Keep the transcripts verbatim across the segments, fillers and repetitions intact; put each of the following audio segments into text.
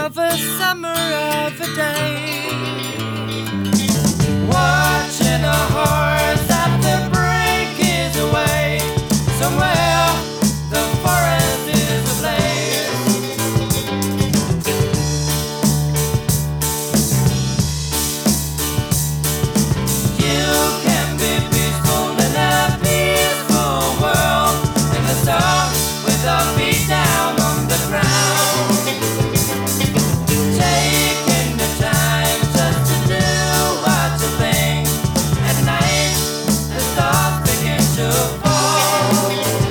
of a summer of a day, watching a horse at the break is away. Somewhere the forest is ablaze. You can be peaceful in a peaceful world, in the sun with a beat down on the ground, taking the time just to do what you think. At night the stars begin to fall.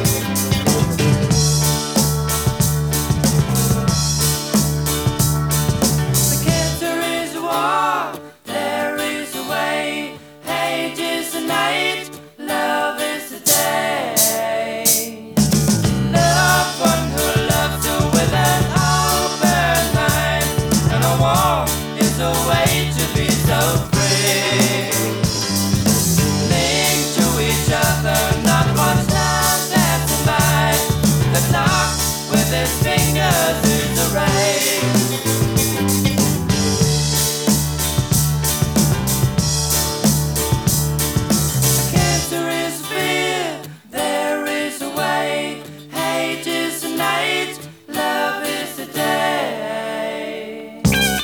The cancer is a war, there is a way. Hate is the night, love is the day. Love one who loves you with an open mind, and a war is a way to be so free. Cling to each other, not watch time passing by. The clock with his fingers is a race. Cancer is fear, there is a way. Hate is the night, love is the day.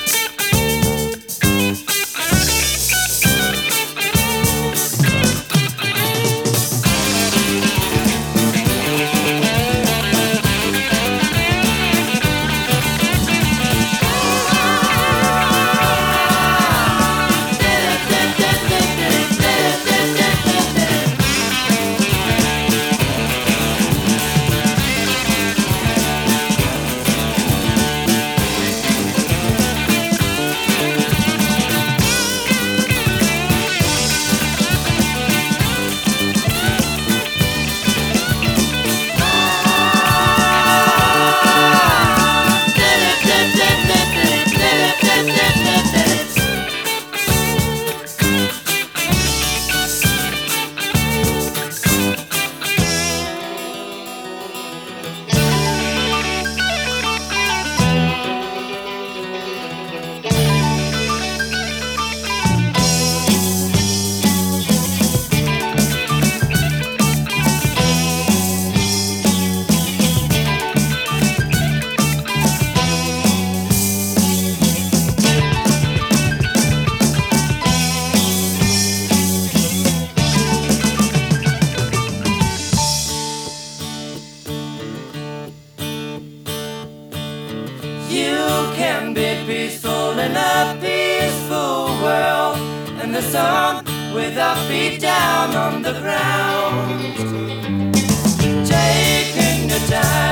You can be peaceful in a peaceful world, in the sun with our feet down on the ground, taking the time